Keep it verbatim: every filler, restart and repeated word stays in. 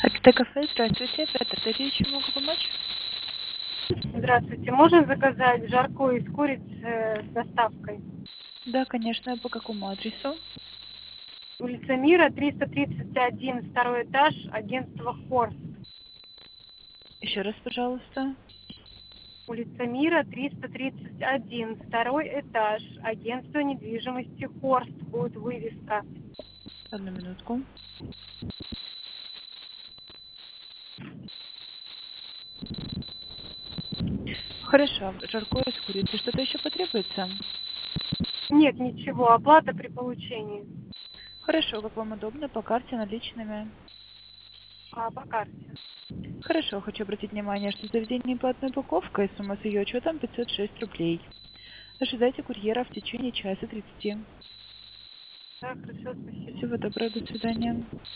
Это кафе, здравствуйте, Петр Дорич, чем могу помочь? Здравствуйте. Можно заказать жаркое из курицы с доставкой? Да, конечно, по какому адресу? Улица Мира, триста тридцать один, второй этаж, агентство Хорст. Еще раз, пожалуйста. Улица Мира, триста тридцать один, второй этаж, агентство недвижимости Хорст. Будет вывеска. Одну минутку. Хорошо, жаркое с курицей. Что-то еще потребуется? Нет, ничего. Оплата при получении. Хорошо, как вам удобно, по карте, наличными. А, по карте. Хорошо, хочу обратить внимание, что заведение платной упаковкой, сумма с ее учетом пятьсот шесть рублей. Ожидайте курьера в течение часа тридцати. Да, хорошо, спасибо. Всего доброго, до свидания.